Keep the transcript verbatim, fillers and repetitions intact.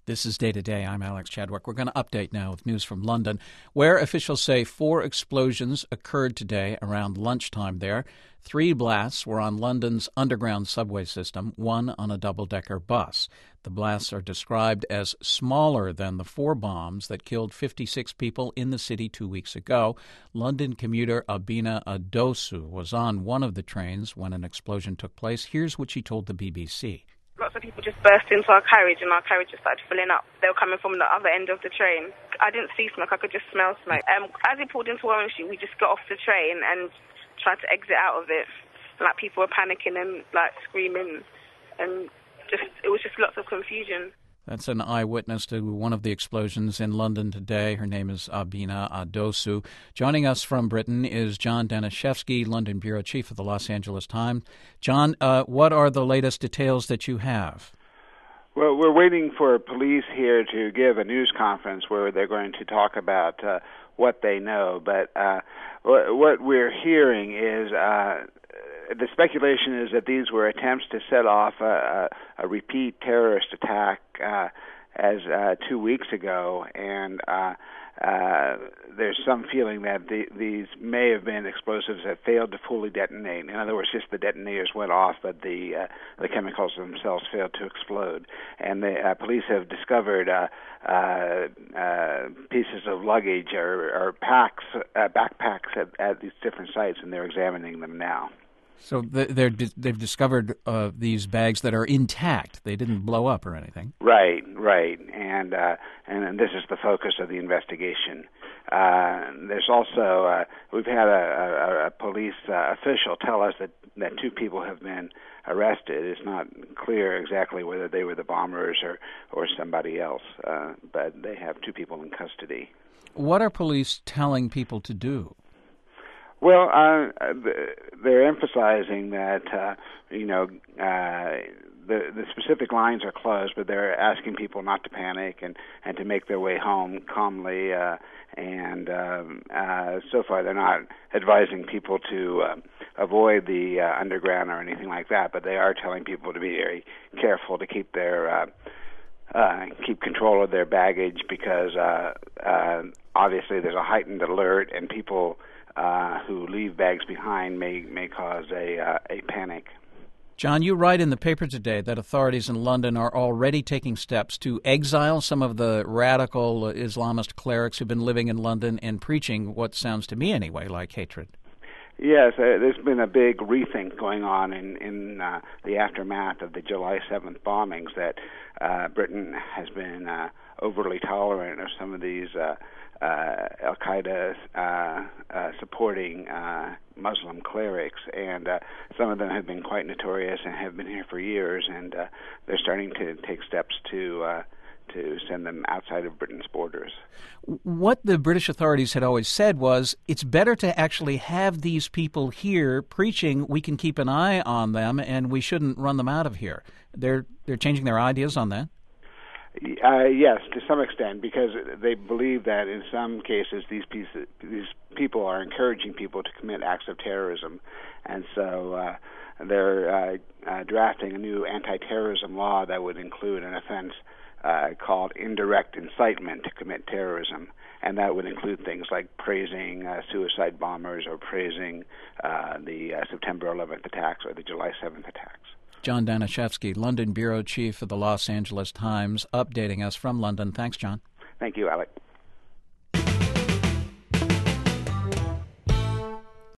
This is Day to Day. I'm Alex Chadwick. We're going to update now with news from London, where officials say four explosions occurred today around lunchtime there. Three blasts were on London's underground subway system, one on a double-decker bus. The blasts are described as smaller than the four bombs that killed fifty-six people in the city two weeks ago. London commuter Abina Adosu was on one of the trains when an explosion took place. Here's what she told the B B C. Lots of people just burst into our carriage and our carriage just started filling up. They were coming from the other end of the train. I didn't see smoke, I could just smell smoke. Um, as we pulled into Warren Street, we just got off the train and tried to exit out of it. Like, people were panicking and like screaming, and just it was just lots of confusion. That's an eyewitness to one of the explosions in London today. Her name is Abina Adosu. Joining us from Britain is John Danishefsky, London bureau chief of the Los Angeles Times. John, uh, what are the latest details that you have? Well, we're waiting for police here to give a news conference where they're going to talk about uh, what they know. But uh, what we're hearing is uh, the speculation is that these were attempts to set off a, a, a repeat terrorist attack uh, as uh, two weeks ago, and uh, uh, there's some feeling that the, these may have been explosives that failed to fully detonate. In other words, just the detonators went off, but the uh, the chemicals themselves failed to explode. And the uh, police have discovered uh, uh, uh, pieces of luggage or, or packs, uh, backpacks at, at these different sites, and they're examining them now. So they're, they've discovered uh, these bags that are intact. They didn't blow up or anything. Right, right, and uh, and, and this is the focus of the investigation. Uh, there's also uh, we've had a, a, a police uh, official tell us that, that two people have been arrested. It's not clear exactly whether they were the bombers or or somebody else, uh, but they have two people in custody. What are police telling people to do? Well, uh, they're emphasizing that, uh, you know, uh, the, the specific lines are closed, but they're asking people not to panic and, and to make their way home calmly. Uh, and um, uh, so far, they're not advising people to uh, avoid the uh, underground or anything like that, but they are telling people to be very careful to keep their uh, uh, keep control of their baggage because uh, uh, obviously there's a heightened alert, and people Uh, who leave bags behind may may cause a uh, a panic. John, you write in the paper today that authorities in London are already taking steps to exile some of the radical Islamist clerics who've been living in London and preaching what sounds to me anyway like hatred. Yes, uh, there's been a big rethink going on in, in uh, the aftermath of the July seventh bombings that uh, Britain has been uh, overly tolerant of some of these uh, uh, Al-Qaeda uh, uh, supporting uh, Muslim clerics, and uh, some of them have been quite notorious and have been here for years, and uh, they're starting to take steps to uh, to send them outside of Britain's borders. What the British authorities had always said was it's better to actually have these people here preaching. We can keep an eye on them, and we shouldn't run them out of here. They're they're changing their ideas on that? Uh, yes, to some extent, because they believe that in some cases these pieces, these people are encouraging people to commit acts of terrorism, and so uh, they're uh, uh, drafting a new anti-terrorism law that would include an offense uh, called indirect incitement to commit terrorism, and that would include things like praising uh, suicide bombers or praising uh, the uh, September eleventh attacks or the July seventh attacks. John Danishefsky, London bureau chief of the Los Angeles Times, updating us from London. Thanks, John. Thank you, Alec.